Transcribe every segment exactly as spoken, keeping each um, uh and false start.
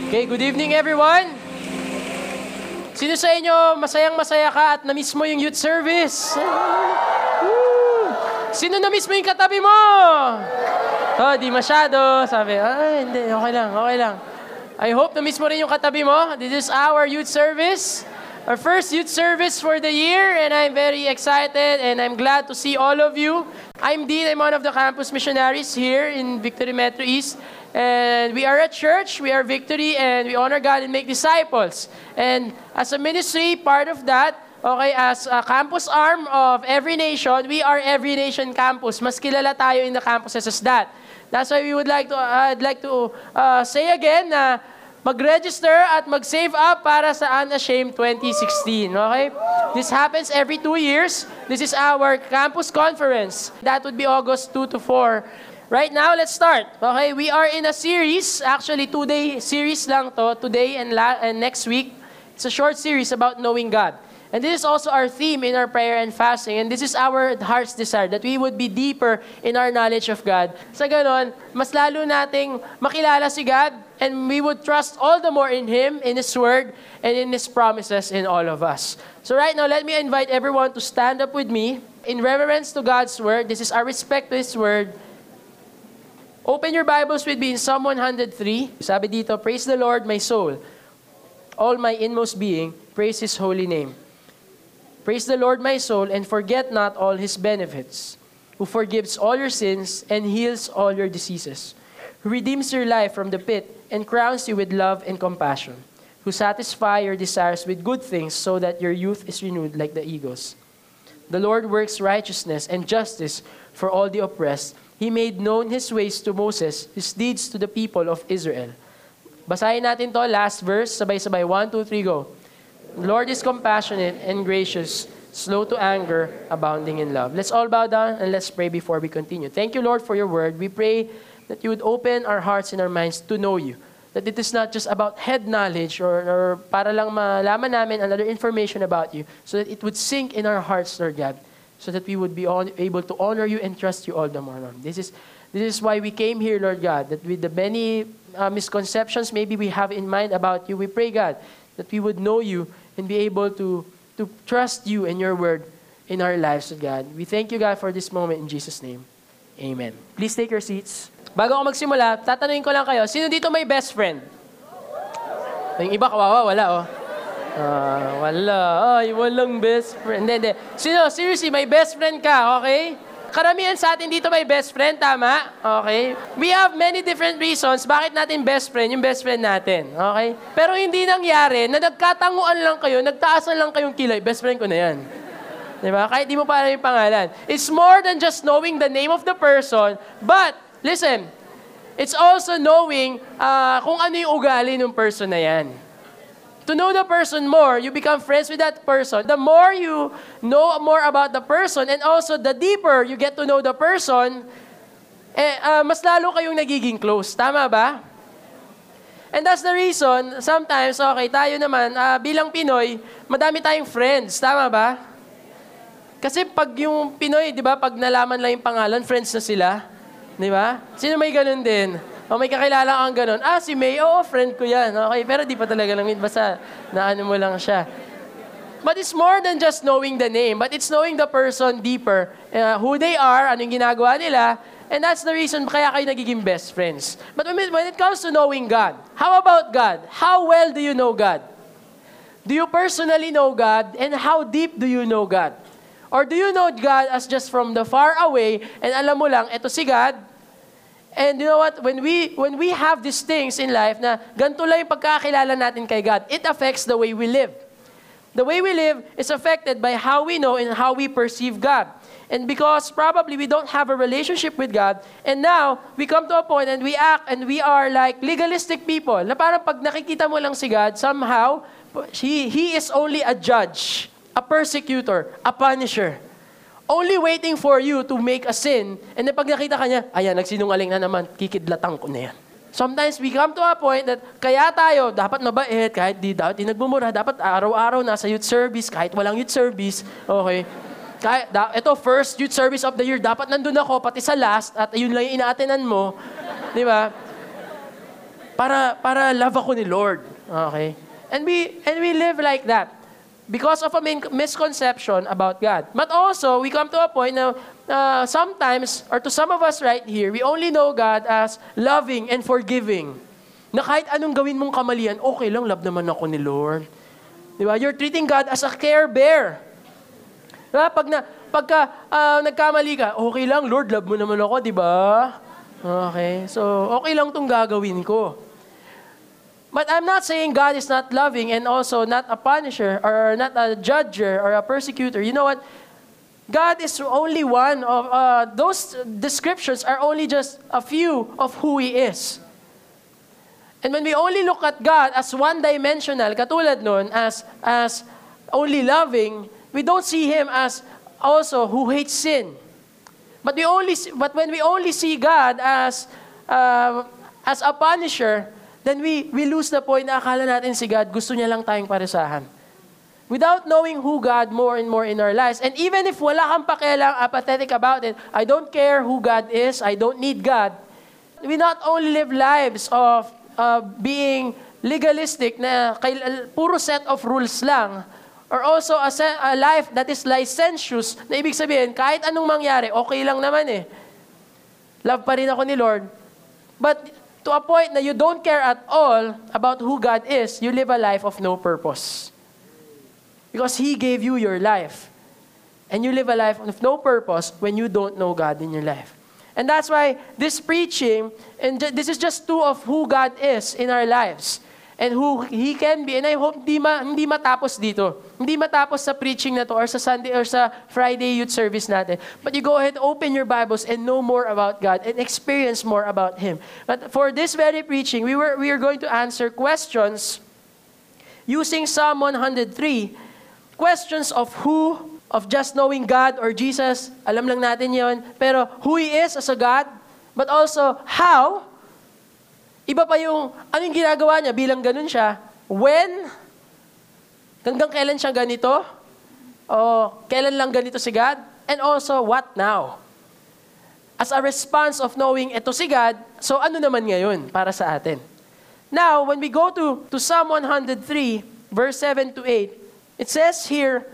Okay, good evening everyone. Sino sa inyo masayang-masaya ka at na-miss mo yung youth service? Woo! Sino na-miss mo yung katabi mo? Oh, di masyado. Sabi, ah, hindi, okay lang, okay lang. I hope na-miss mo rin yung katabi mo. This is our youth service. Our first youth service for the year, and I'm very excited and I'm glad to see all of you. I'm Dean, I'm one of the campus missionaries here in Victory Metro East. And we are a church, we are Victory, and we honor God and make disciples. And as a ministry, part of that, okay, as a campus arm of Every Nation, we are Every Nation Campus. Mas kilala tayo in the campuses as that. That's why we would like to, uh, I'd like to uh, say again na mag-register at mag-save up para sa Unashamed twenty sixteen, okay? This happens every two years. This is our campus conference. That would be August second to fourth. Right now, let's start. Okay, we are in a series, actually two-day series lang to, today and, la- and next week. It's a short series about knowing God. And this is also our theme in our prayer and fasting. And this is our heart's desire, that we would be deeper in our knowledge of God. Sa ganon, mas lalo nating makilala si God, and we would trust all the more in Him, in His Word, and in His promises in all of us. So right now, let me invite everyone to stand up with me in reverence to God's Word. This is our respect to His Word. Open your Bibles with me in Psalm one hundred three. Sabi dito, praise the Lord, my soul. All my inmost being, praise His holy name. Praise the Lord, my soul, and forget not all His benefits, who forgives all your sins and heals all your diseases, who redeems your life from the pit and crowns you with love and compassion, who satisfy your desires with good things so that your youth is renewed like the eagles. The Lord works righteousness and justice for all the oppressed. He made known His ways to Moses, His deeds to the people of Israel. Basahin natin to, last verse, sabay-sabay. One, two, three, go. The Lord is compassionate and gracious, slow to anger, abounding in love. Let's all bow down and let's pray before we continue. Thank you, Lord, for your word. We pray that you would open our hearts and our minds to know you. That it is not just about head knowledge or, or para lang malaman namin another information about you, so that it would sink in our hearts, Lord God, so that we would be able to honor you and trust you all the more. This is this is why we came here, Lord God, that with the many uh, misconceptions maybe we have in mind about you, we pray, God, that we would know you and be able to, to trust you and your word in our lives, Lord God. We thank you, God, for this moment in Jesus' name. Amen. Please take your seats. Bago ako magsimula, tatanungin ko lang kayo, sino dito may best friend? Yung iba kawawa, wala oh. Ah, wala. Ay, walang best friend. Hindi, hindi. Sino, seriously, may best friend ka, okay? Karamihan sa atin dito may best friend, tama? Okay? We have many different reasons bakit natin best friend, yung best friend natin, okay? Pero hindi nangyari na nagkatanguan lang kayo, nagtaasan lang kayong kilay, best friend ko na yan. Diba? Kahit di mo pa alam yung pangalan. It's more than just knowing the name of the person, but, listen, it's also knowing uh, kung ano yung ugali ng person na yan. To know the person more, you become friends with that person. The more you know more about the person, and also the deeper you get to know the person, eh, uh, mas lalo kayong nagiging close. Tama ba? And that's the reason, sometimes, okay, tayo naman, uh, bilang Pinoy, madami tayong friends. Tama ba? Kasi pag yung Pinoy, di ba, pag nalaman lang yung pangalan, friends na sila. Di ba? Sino may ganun din? O may kakilala kang ganun, ah, si May, oo, friend ko yan. Okay, pero di pa talaga lang, basta naano mo lang siya. But it's more than just knowing the name, but it's knowing the person deeper, uh, who they are, anong ginagawa nila, and that's the reason kaya kayo nagiging best friends. But when it comes to knowing God, how about God? How well do you know God? Do you personally know God, and how deep do you know God? Or do you know God as just from the far away, and alam mo lang, eto si God. And you know what? When we when we have these things in life na ganito lang yung pagkakilala natin kay God, it affects the way we live. The way we live is affected by how we know and how we perceive God. And because probably we don't have a relationship with God, and now we come to a point and we act and we are like legalistic people. Na parang pag nakikita mo lang si God, somehow, He, he is only a judge, a persecutor, a punisher. Only waiting for you to make a sin, and then pag nakita ka niya, ayan, nagsinungaling na naman, kikidlatan ko na yan. Sometimes we come to a point that kaya tayo dapat mabait, kahit di, dapat di nagmumura, dapat araw-araw nasa youth service, kahit walang youth service, okay? Kahit, da, ito, first youth service of the year, dapat nandun ako, pati sa last, at yun lang yung ina-attenan mo, di ba? Para, para love ako ni Lord. Okay? And we, and we live like that because of a min- misconception about God. But also, we come to a point na uh, sometimes, or to some of us right here, we only know God as loving and forgiving. Na kahit anong gawin mong kamalian, okay lang, love naman ako ni Lord. Di ba? You're treating God as a care bear. Diba? Pag na, pagka uh, nagkamali ka, okay lang, Lord, love mo naman ako, di ba? Okay, so okay lang tong gagawin ko. But I'm not saying God is not loving and also not a punisher or not a judger or a persecutor. You know what? God is only one of, uh, those descriptions are only just a few of who He is. And when we only look at God as one-dimensional, katulad nun, as, as only loving, we don't see Him as also who hates sin. But we only, but when we only see God as uh, as a punisher, then we we lose the point na akala natin si God gusto niya lang tayong parusahan. Without knowing who God more and more in our lives, and even if wala kang pakialam, apathetic about it, I don't care who God is, I don't need God. We not only live lives of uh, being legalistic na kay, puro set of rules lang, or also a, se- a life that is licentious, na ibig sabihin, kahit anong mangyari, okay lang naman eh. Love pa rin ako ni Lord. But to a point na you don't care at all about who God is, you live a life of no purpose. Because He gave you your life. And you live a life of no purpose when you don't know God in your life. And that's why this preaching, and ju- this is just two of who God is in our lives. And who He can be. And I hope hindi, ma, hindi matapos dito. Hindi matapos sa preaching na to or sa Sunday or sa Friday youth service natin. But you go ahead, open your Bibles and know more about God and experience more about Him. But for this very preaching, we were we are going to answer questions using Psalm one hundred three. Questions of who, of just knowing God or Jesus. Alam lang natin yon. Pero who He is as a God. But also how. Iba pa yung, anong ginagawa niya bilang ganun siya? When? Hanggang kailan siya ganito? O kailan lang ganito si God? And also, what now? As a response of knowing ito si God, so ano naman ngayon para sa atin? Now, when we go to, to Psalm one hundred three, verse seven to eight, it says here,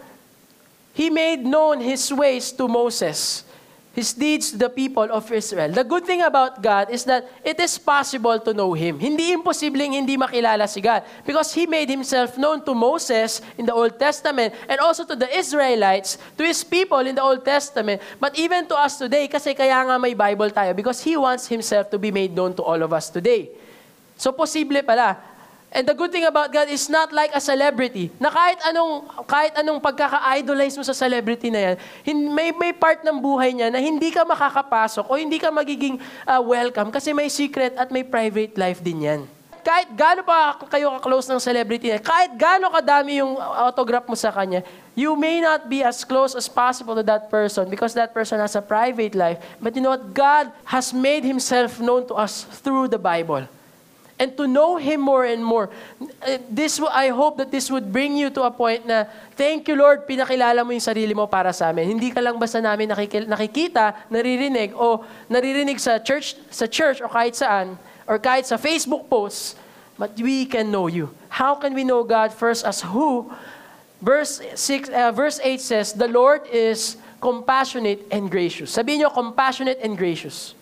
He made known His ways to Moses, His deeds to the people of Israel. The good thing about God is that it is possible to know Him. Hindi imposibleng hindi makilala si God. Because He made Himself known to Moses in the Old Testament and also to the Israelites, to His people in the Old Testament, but even to us today, kasi kaya nga may Bible tayo, because He wants Himself to be made known to all of us today. So posible pala. And the good thing about God is not like a celebrity. Na kahit anong kahit anong pagkaka-idolize mo sa celebrity na yan, hin, may may part ng buhay niya na hindi ka makakapasok o hindi ka magiging uh, welcome kasi may secret at may private life din yan. Kahit gaano pa kayo ka-close ng celebrity na, kahit gaano kadami yung autograph mo sa kanya, you may not be as close as possible to that person because that person has a private life. But you know what? God has made Himself known to us through the Bible. And to know Him more and more. This, I hope that this would bring you to a point na, thank you Lord, pinakilala mo yung sarili mo para sa amin. Hindi ka lang basta namin nakikita, naririnig, o naririnig sa church, sa church o kahit saan, or kahit sa Facebook posts, but we can know you. How can we know God? First, as who? Verse six, uh, verse eight says, the Lord is compassionate and gracious. Sabihin nyo, compassionate and gracious.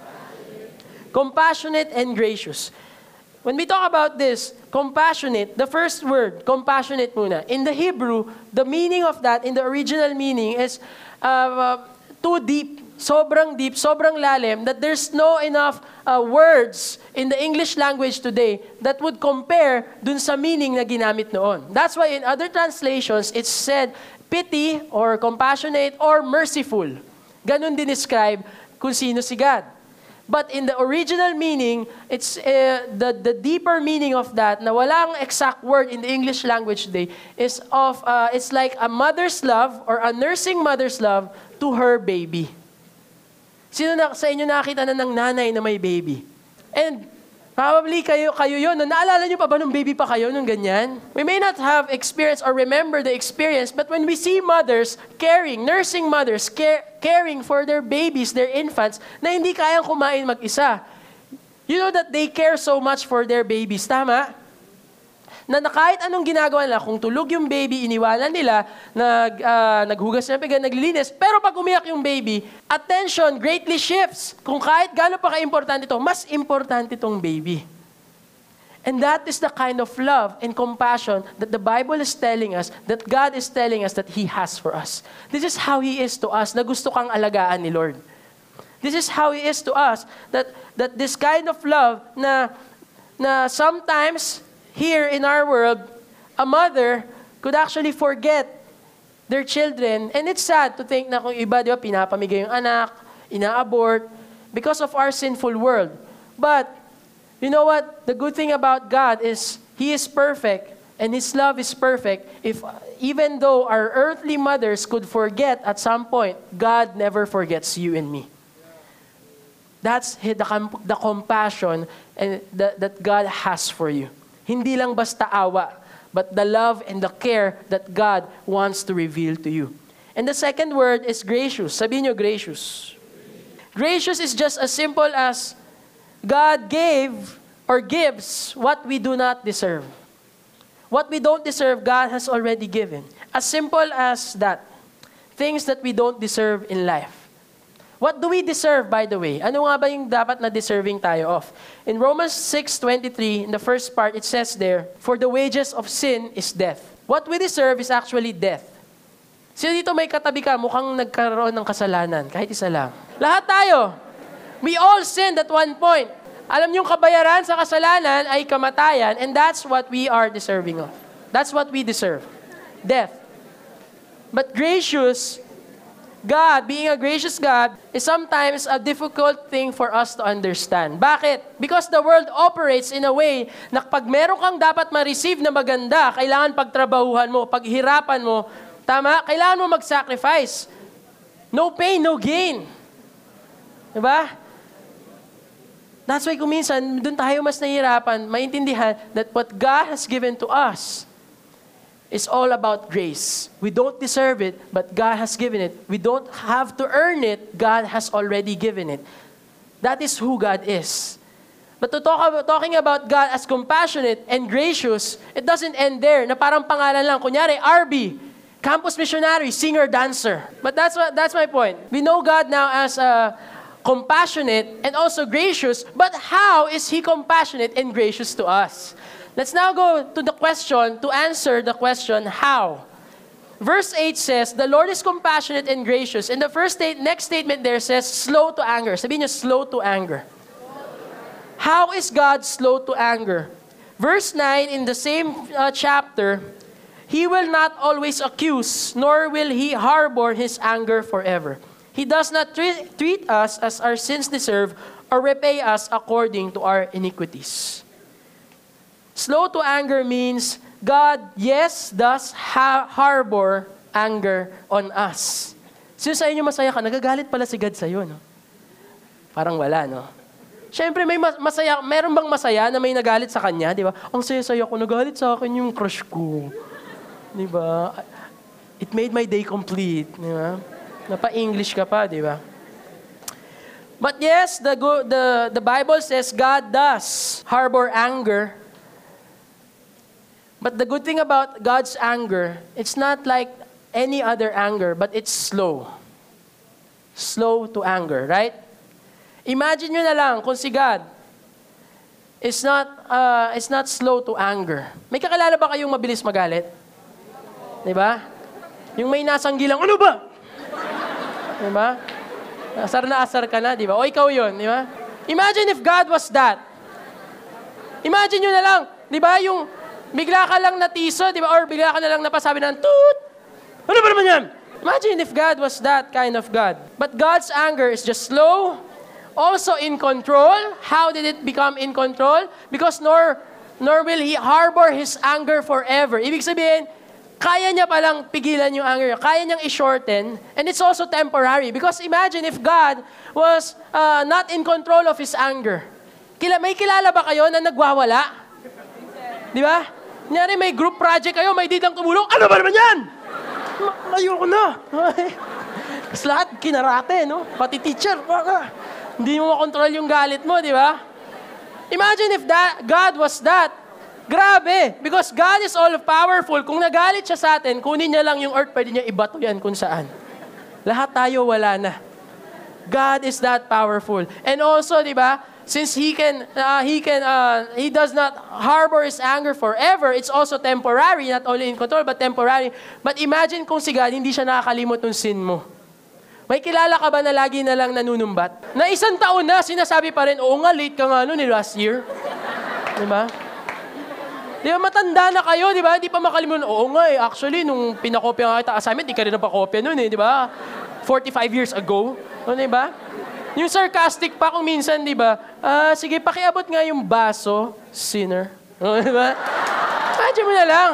Compassionate and gracious. When we talk about this, compassionate, the first word, compassionate muna. In the Hebrew, the meaning of that, in the original meaning, is uh, too deep, sobrang deep, sobrang lalim, that there's no enough uh, words in the English language today that would compare dun sa meaning na ginamit noon. That's why in other translations, it's said pity or compassionate or merciful. Ganun din describe kung sino si God. But in the original meaning, it's uh, the, the deeper meaning of that, na walang exact word in the English language today, is of, uh, it's like a mother's love or a nursing mother's love to her baby. Sino na, sa inyo nakita na ng nanay na may baby? And probably kayo, kayo yun. No? Naalala nyo pa ba nung baby pa kayo nung ganyan? We may not have experience or remember the experience, but when we see mothers caring, nursing mothers, care, caring for their babies, their infants, na hindi kayang kumain mag-isa. You know that they care so much for their babies, tama? Na, na kahit anong ginagawa nila, kung tulog yung baby, iniwanan nila, nag, uh, naghugas ng pigan, naglilinis, pero pag umiyak yung baby, attention greatly shifts. Kung kahit gaano pa ka-importante ito, mas importante itong baby. And that is the kind of love and compassion that the Bible is telling us, that God is telling us that He has for us. This is how He is to us, na gusto kang alagaan ni Lord. This is how He is to us, that, that this kind of love na, na sometimes, here in our world, a mother could actually forget their children. And it's sad to think na kung iba, di ba, pinapamigay yung anak, ina-abort, because of our sinful world. But, you know what? The good thing about God is, He is perfect, and His love is perfect. If even though our earthly mothers could forget at some point, God never forgets you and me. That's the, the compassion and the, that God has for you. Hindi lang basta awa, but the love and the care that God wants to reveal to you. And the second word is gracious. Sabihin nyo, gracious. Gracious is just as simple as God gave or gives what we do not deserve. What we don't deserve, God has already given. As simple as that. Things that we don't deserve in life. What do we deserve, by the way? Ano nga ba yung dapat na deserving tayo of? In Romans six twenty-three, in the first part, it says there, for the wages of sin is death. What we deserve is actually death. Sino dito may katabi ka, mukhang nagkaroon ng kasalanan, kahit isa lang. Lahat tayo. We all sinned at one point. Alam niyo, kabayaran sa kasalanan ay kamatayan, and that's what we are deserving of. That's what we deserve. Death. But gracious God, being a gracious God, is sometimes a difficult thing for us to understand. Bakit? Because the world operates in a way na pag meron kang dapat ma-receive na maganda, kailangan pagtrabahuhan mo, paghirapan mo, tama? Kailangan mo mag-sacrifice. No pain, no gain. Diba? That's why kung minsan, doon tayo mas nahihirapan, maintindihan that what God has given to us is all about grace. We don't deserve it, but God has given it. We don't have to earn it. God has already given it. That is who God is. But to talk about, talking about God as compassionate and gracious, it doesn't end there, na parang pangalan lang. Kunyari, R B, campus missionary, singer, dancer. But that's what that's my point. We know God now as a compassionate and also gracious, but how is He compassionate and gracious to us? Let's now go to the question, to answer the question, how? Verse eight says, the Lord is compassionate and gracious. And the first state, next statement there says, slow to anger. Sabihin niyo, slow to anger. How is God slow to anger? Verse nine, in the same uh, chapter, He will not always accuse, nor will He harbor His anger forever. He does not treat, treat us as our sins deserve, or repay us according to our iniquities. Slow to anger means God, yes, does ha- harbor anger on us. Sino sa inyo masaya ka? Nagagalit pala si God sa'yo, no? Parang wala, no? Siyempre, may mas- masaya, meron bang masaya na may nagalit sa kanya, di ba? Ang saya-saya ko, nagalit sa akin yung crush ko. Di ba? It made my day complete, di ba? Napa-English ka pa, di ba? But yes, the, go- the, the Bible says God does harbor anger. But the good thing about God's anger, it's not like any other anger, but it's slow. Slow to anger, right? Imagine nyo na lang kung si God is not, uh, is not slow to anger. May kakilala ba kayong mabilis magalit? Diba? Yung may nasanggilang, ano ba? Diba? Asar na asar ka na, diba? O ikaw yun, diba? Imagine if God was that. Imagine nyo na lang, diba? Yung bigla ka lang natiso, di ba? Or bigla ka na lang napasabi ng toot. Ano ba naman yan? Imagine if God was that kind of God. But God's anger is just slow, also in control. How did it become in control? Because nor, nor will He harbor His anger forever. Ibig sabihin, kaya niya palang pigilan yung anger. Kaya niyang i-shorten. And it's also temporary. Because imagine if God was uh, not in control of His anger. Kila, may kilala ba kayo na nagwawala? Di ba? Kunyari may group project kayo, may ditang tumulong, ano ba naman yan? Ma- ayoko na. Kasi lahat kinarate, no? Pati teacher, baka. Hindi mo makontrol yung galit mo, di ba? Imagine if that God was that. Grabe. Because God is all-powerful. Kung nagalit siya sa atin, kunin niya lang yung earth, pwede niya ibato yan kung saan. Lahat tayo wala na. God is that powerful. And also, di ba, since He can, uh, He can, uh, He does not harbor His anger forever, it's also temporary, not only in control, but temporary. But imagine kung si God, hindi siya nakakalimot ng sin mo. May kilala ka ba na lagi na lang nanunumbat? Na isang taon na, sinasabi pa rin, oo nga, late ka nga nun eh, last year. Di ba? Di ba, matanda na kayo, di ba? Di pa makalimutan, oo nga eh, actually, nung pinakopya nga kita assignment, di ka rin napakopya nun eh, di ba? forty-five years ago. O, di ba? Yung sarcastic pa kung minsan, di ba? Ah, sige, pakiabot nga yung baso, sinner. O, di ba? Imagine mo na lang.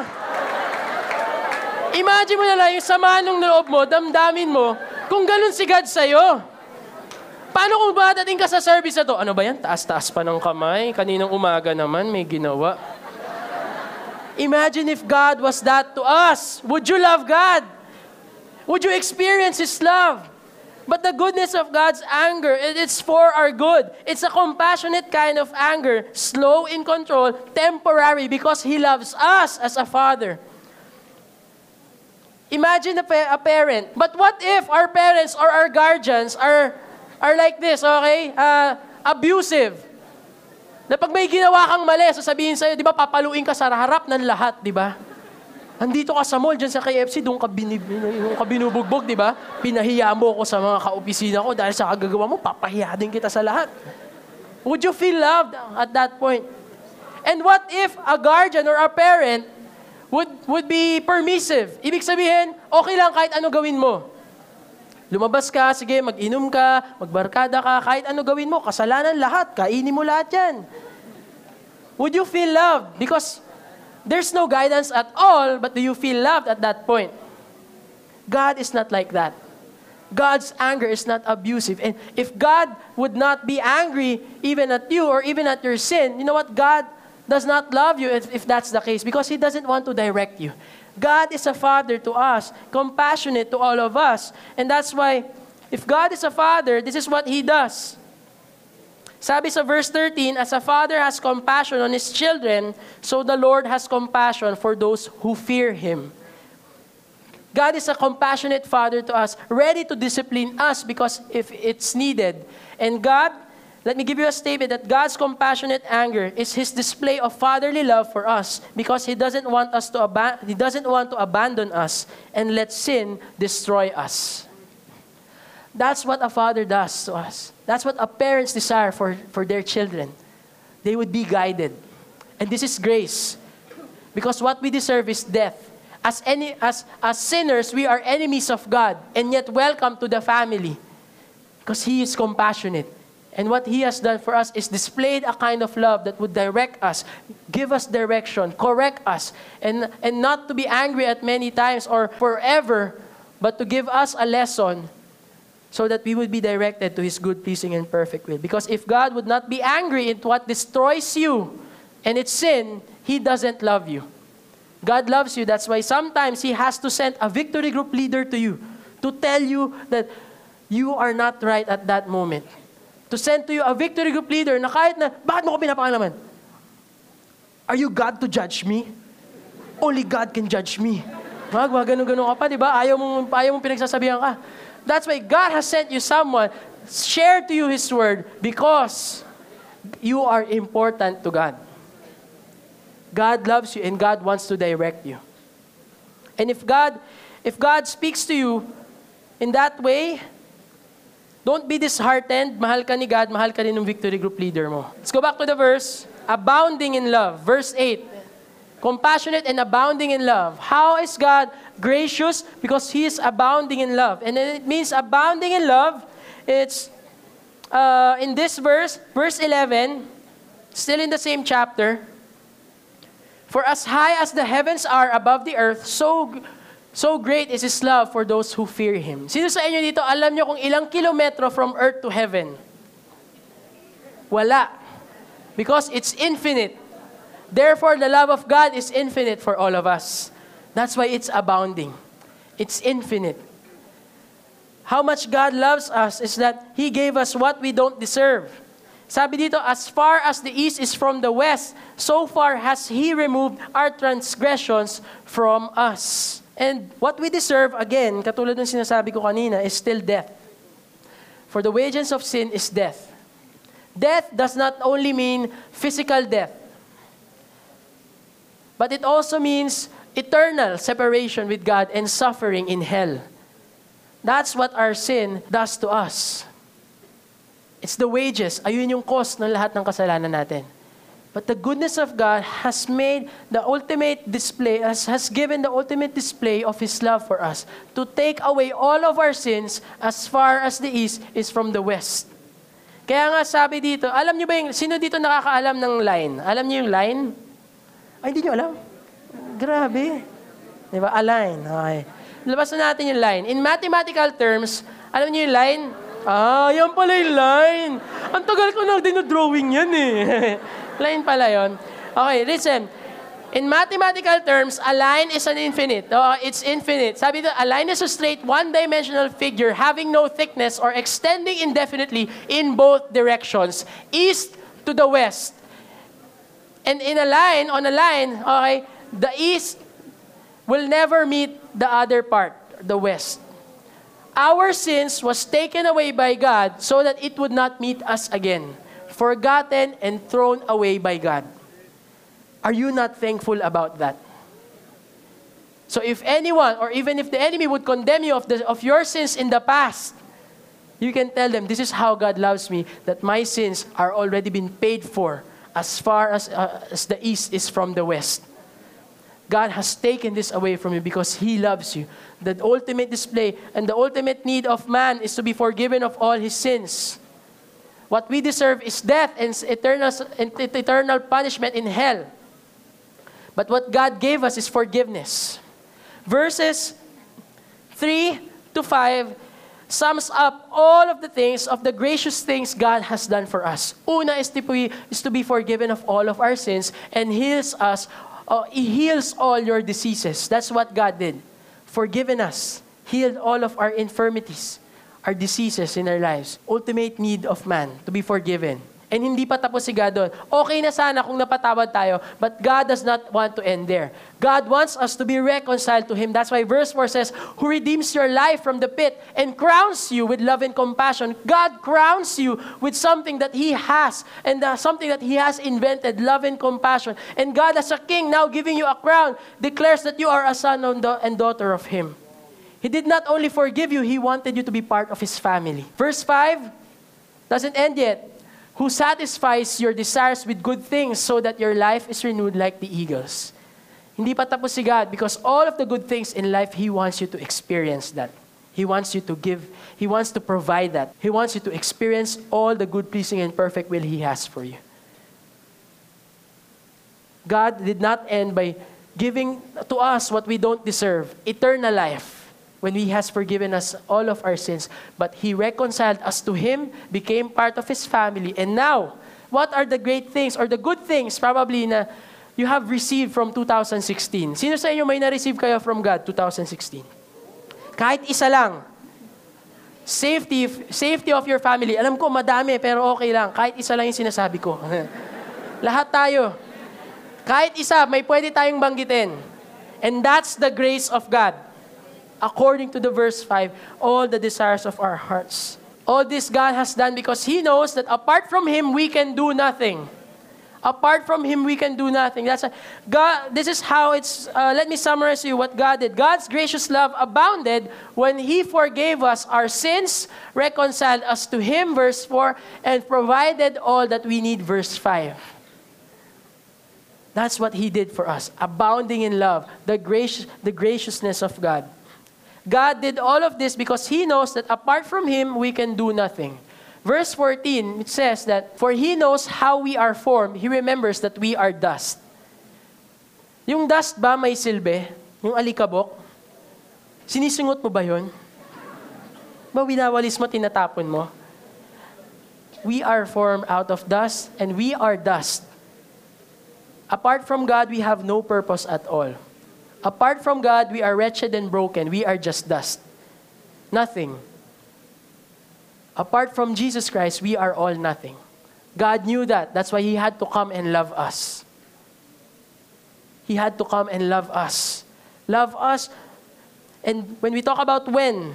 Imagine mo na lang yung sama ng loob mo, damdamin mo, kung ganun si God sa'yo. Paano kung dadating ka sa service na to? Ano ba yan? Taas-taas pa ng kamay. Kaninang umaga naman may ginawa. Imagine if God was that to us. Would you love God? Would you experience His love? But the goodness of God's anger, it's for our good. It's a compassionate kind of anger, slow in control, temporary, because He loves us as a Father. Imagine a, pa- a parent. But what if our parents or our guardians are are like this, okay? Uh, abusive. Na pag may ginawa kang mali, sasabihin sa'yo, di ba, papaluin ka sa harap ng lahat, di ba? Andito ka sa mall, dyan sa K F C, doon ka, binib, doon ka binubugbog, di ba? Pinahiya mo ako sa mga kaopisina ko dahil sa kagagawa mo, papahiya din kita sa lahat. Would you feel loved at that point? And what if a guardian or a parent would would be permissive? Ibig sabihin, okay lang kahit ano gawin mo. Lumabas ka, sige, mag-inom ka, magbarkada ka, kahit ano gawin mo, kasalanan lahat, kainin mo lahat yan. Would you feel loved? Because there's no guidance at all, but do you feel loved at that point? God is not like that. God's anger is not abusive. And if God would not be angry even at you or even at your sin, you know what? God does not love you if, if that's the case because He doesn't want to direct you. God is a Father to us, compassionate to all of us. And that's why, if God is a Father, this is what He does. Sabi sa verse thirteen, as a Father has compassion on His children, so the Lord has compassion for those who fear Him. God is a compassionate Father to us, ready to discipline us because if it's needed. And God, let me give you a statement that God's compassionate anger is His display of fatherly love for us because He doesn't want us to ab- He doesn't want to abandon us and let sin destroy us. That's what a father does to us. That's what a parents desire for, for their children. They would be guided. And this is grace. Because what we deserve is death. As any as as sinners, we are enemies of God and yet welcome to the family because He is compassionate. And what He has done for us is displayed a kind of love that would direct us, give us direction, correct us, and, and not to be angry at many times or forever, but to give us a lesson so that we would be directed to His good, pleasing, and perfect will. Because if God would not be angry at what destroys you and it's sin, He doesn't love you. God loves you. That's why sometimes He has to send a victory group leader to you to tell you that you are not right at that moment. To send to you a victory group leader na kahit na, bakit mo ko pinapakalaman? Are you God to judge me? Only God can judge me. Wag, wag, ganun-ganun ka pa, di ba? Ayaw mong, ayaw mong pinagsasabihan ka. That's why God has sent you someone, share to you His word, because you are important to God. God loves you and God wants to direct you. And if God, if God speaks to you in that way, don't be disheartened. Mahal ka ni God, mahal ka rin ng victory group leader mo. Let's go back to the verse. Abounding in love. Verse eight. Compassionate and abounding in love. How is God gracious? Because He is abounding in love. And it means abounding in love. It's uh, in this verse, verse eleven, still in the same chapter. For as high as the heavens are above the earth, so So great is His love for those who fear Him. Sino sa inyo dito, alam niyo kung ilang kilometro from earth to heaven? Wala. Because it's infinite. Therefore, the love of God is infinite for all of us. That's why it's abounding. It's infinite. How much God loves us is that He gave us what we don't deserve. Sabi dito, as far as the east is from the west, so far has He removed our transgressions from us. And what we deserve, again, katulad ng sinasabi ko kanina, is still death. For the wages of sin is death. Death does not only mean physical death, but it also means eternal separation with God and suffering in hell. That's what our sin does to us. It's the wages. Ayun yung cost ng lahat ng kasalanan natin. But the goodness of God has made the ultimate display, has, has given the ultimate display of His love for us to take away all of our sins as far as the east is from the west. Kaya nga sabi dito, alam niyo ba yung, sino dito nakakaalam ng line? Alam niyo yung line? Ay, hindi niyo alam? Grabe. Di ba? Align. Okay. Labas na natin yung line. In mathematical terms, alam niyo yung line? Ah, yan pala yung line. Ang tagal ko na dinodrawing yan eh. Line pala yun. Okay, listen. In mathematical terms, a line is an infinite. Oh, it's infinite. Sabi doon, a line is a straight, one-dimensional figure having no thickness or extending indefinitely in both directions, east to the west. And in a line, on a line, okay, the east will never meet the other part, the west. Our sins was taken away by God so that it would not meet us again. Forgotten and thrown away by God. Are you not thankful about that? So if anyone, or even if the enemy would condemn you of, the, of your sins in the past, you can tell them, this is how God loves me, that my sins are already been paid for as far as, uh, as the east is from the west. God has taken this away from you because He loves you. The ultimate display and the ultimate need of man is to be forgiven of all his sins. What we deserve is death and eternal, and eternal punishment in hell. But what God gave us is forgiveness. Verses three to five sums up all of the things, of the gracious things God has done for us. Una is to be, is to be forgiven of all of our sins and heals us. Uh, he heals all your diseases. That's what God did. Forgiven us. Healed all of our infirmities, our diseases in our lives. Ultimate need of man to be forgiven. And hindi pa tapos si God doon. Okay na sana kung napatawad tayo, but God does not want to end there. God wants us to be reconciled to Him. That's why verse four says, who redeems your life from the pit and crowns you with love and compassion. God crowns you with something that He has and uh, something that He has invented, love and compassion. And God as a king now giving you a crown declares that you are a son and daughter of Him. He did not only forgive you, He wanted you to be part of His family. Verse five doesn't end yet. Who satisfies your desires with good things so that your life is renewed like the eagles. Hindi pa tapos si God because all of the good things in life, He wants you to experience that. He wants you to give, He wants to provide that. He wants you to experience all the good, pleasing, and perfect will He has for you. God did not end by giving to us what we don't deserve, eternal life. When He has forgiven us all of our sins. But He reconciled us to Him, became part of His family. And now, what are the great things or the good things probably na you have received from two thousand sixteen? Sino sa inyo may na-receive kayo from God two thousand sixteen? Kahit isa lang. Safety, safety of your family. Alam ko madami pero okay lang. Kahit isa lang yung sinasabi ko. Lahat tayo. Kahit isa, may pwede tayong banggitin. And that's the grace of God. According to the verse five, all the desires of our hearts. All this God has done because He knows that apart from Him, we can do nothing. Apart from Him, we can do nothing. That's a, God. This is how it's, uh, let me summarize you what God did. God's gracious love abounded when He forgave us our sins, reconciled us to Him, verse four, and provided all that we need, verse five. That's what He did for us, abounding in love, the gracious, the graciousness of God. God did all of this because He knows that apart from Him, we can do nothing. Verse fourteen, it says that, for He knows how we are formed. He remembers that we are dust. Yung dust ba may silbi? Yung alikabok? Sinisingot mo ba yun? Ba winawalis mo, tinatapon mo? We are formed out of dust and we are dust. Apart from God, we have no purpose at all. Apart from God, we are wretched and broken. We are just dust. Nothing. Apart from Jesus Christ, we are all nothing. God knew that. That's why He had to come and love us. He had to come and love us. Love us. And when we talk about when,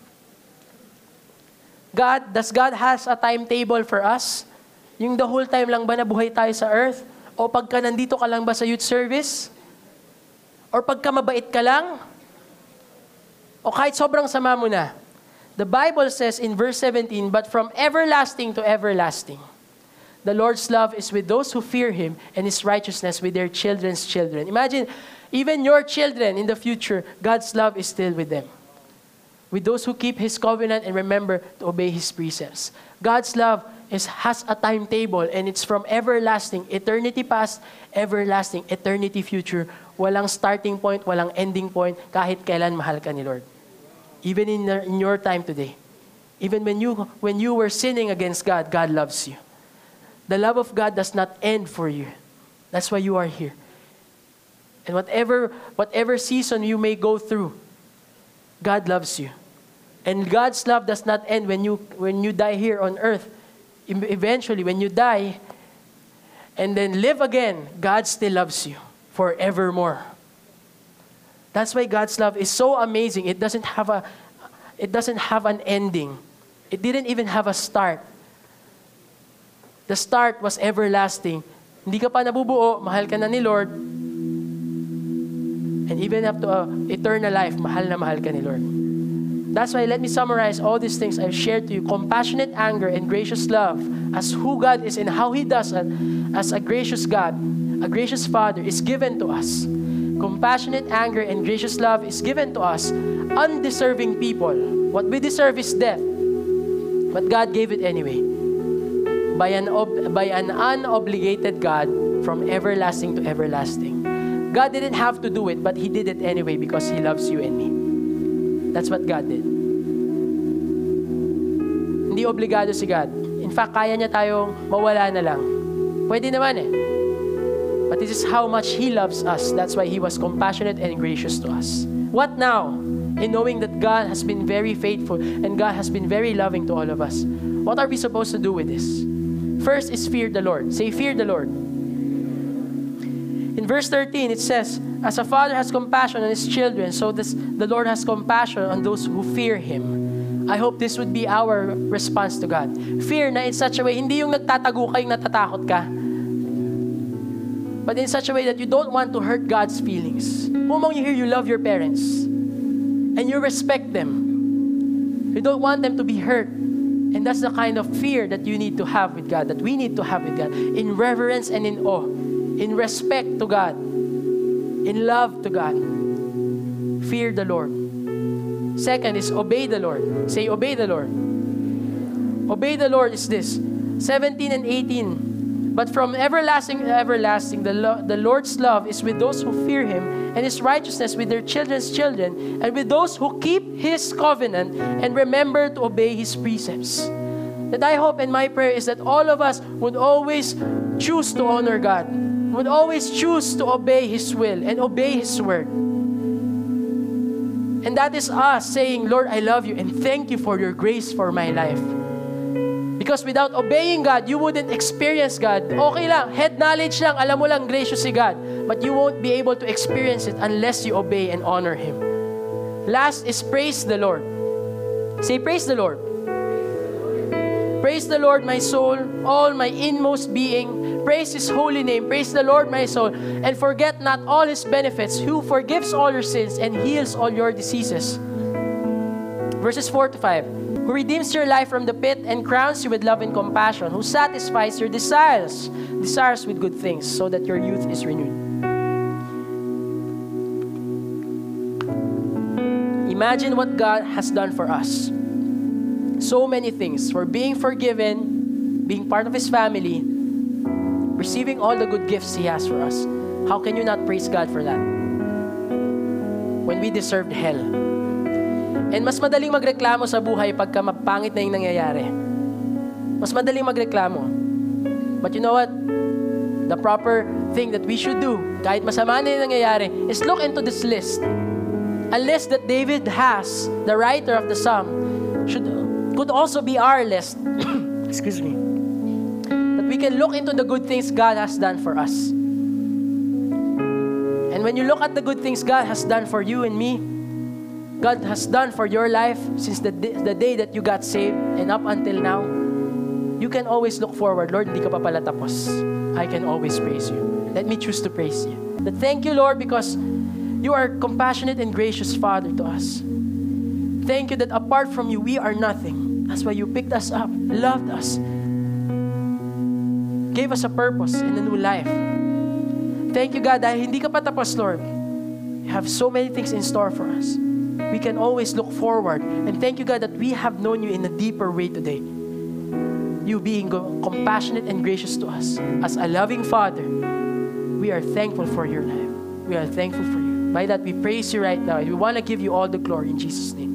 God, does God has a timetable for us? Yung the whole time lang ba na buhay tayo sa earth? O pagka nandito ka lang ba sa youth service? Or pagka mabait ka lang? O kahit sobrang sama mo na? The Bible says in verse seventeen, but from everlasting to everlasting, the Lord's love is with those who fear Him, and His righteousness with their children's children. Imagine, even your children in the future, God's love is still with them. With those who keep His covenant and remember to obey His precepts. God's love is, has a timetable, and it's from everlasting, eternity past, everlasting, eternity future. Walang starting point, walang ending point, kahit kailan mahal ka ni Lord. Even in, in your time today. Even when you, when you were sinning against God, God loves you. The love of God does not end for you. That's why you are here. And whatever, whatever season you may go through, God loves you. And God's love does not end when you, when you die here on earth. Eventually, when you die and then live again, God still loves you forevermore. That's why God's love is so amazing. It doesn't have a, it doesn't have an ending. It didn't even have a start. The start was everlasting. Hindi ka pa nabubuo, mahal ka na ni Lord. And even up to uh, eternal life, mahal na mahal ka ni Lord. That's why let me summarize all these things I've shared to you. Compassionate anger and gracious love as who God is and how He does it as a gracious God, a gracious Father is given to us. Compassionate anger and gracious love is given to us, undeserving people. What we deserve is death. But God gave it anyway. By an, ob- by an unobligated God from everlasting to everlasting. God didn't have to do it, but He did it anyway because He loves you and me. That's what God did. Hindi obligado si God. In fact, kaya niya tayong mawala na lang. Pwede naman eh. But this is how much He loves us. That's why He was compassionate and gracious to us. What now? In knowing that God has been very faithful and God has been very loving to all of us. What are we supposed to do with this? First is fear the Lord. Say, fear the Lord. In verse thirteen, it says, as a father has compassion on his children, so this, the Lord has compassion on those who fear Him. I hope this would be our response to God. Fear na in such a way, hindi yung nagtatago ka, yung natatakot ka. But in such a way that you don't want to hurt God's feelings. Kung mong you hear you love your parents, and you respect them. You don't want them to be hurt. And that's the kind of fear that you need to have with God, that we need to have with God. In reverence and in awe. In respect to God. In love to God. Fear the Lord. Second is obey the Lord. Say, obey the Lord. Obey the Lord is this. seventeen and eighteen. But from everlasting to everlasting, the, lo- the Lord's love is with those who fear Him, and His righteousness with their children's children, and with those who keep His covenant and remember to obey His precepts. That I hope and my prayer is that all of us would always choose to honor God, would always choose to obey His will and obey His word. And that is us saying, Lord, I love you and thank you for your grace for my life. Because without obeying God, you wouldn't experience God. Okay lang, head knowledge lang, alam mo lang gracious si God. But you won't be able to experience it unless you obey and honor Him. Last is praise the Lord. Say, praise the Lord. Praise the Lord, my soul, all my inmost being. Praise His holy name. Praise the Lord, my soul. And forget not all His benefits, who forgives all your sins and heals all your diseases. Verses four to five. Who redeems your life from the pit and crowns you with love and compassion, who satisfies your desires, desires with good things, so that your youth is renewed. Imagine what God has done for us. So many things. For being forgiven, being part of His family, receiving all the good gifts He has for us. How can you not praise God for that? When we deserved hell. And mas madaling magreklamo sa buhay pagka mapangit na yung nangyayari. Mas madaling magreklamo. But you know what? The proper thing that we should do, kahit masama na yung nangyayari, is look into this list. A list that David has, the writer of the Psalm, should could also be our list. Excuse me. That we can look into the good things God has done for us. And when you look at the good things God has done for you and me, God has done for your life since the day, the day that you got saved and up until now, you can always look forward. Lord, hindi ka pa pala tapos. I can always praise you. Let me choose to praise you. But thank you, Lord, because you are compassionate and gracious Father to us. Thank you that apart from you, we are nothing. That's why you picked us up, loved us, gave us a purpose and a new life. Thank you, God, dahil hindi ka pa tapos, Lord. You have so many things in store for us. We can always look forward. And thank you, God, that we have known you in a deeper way today. You being compassionate and gracious to us. As a loving Father, we are thankful for your life. We are thankful for you. By that, we praise you right now. We want to give you all the glory in Jesus' name.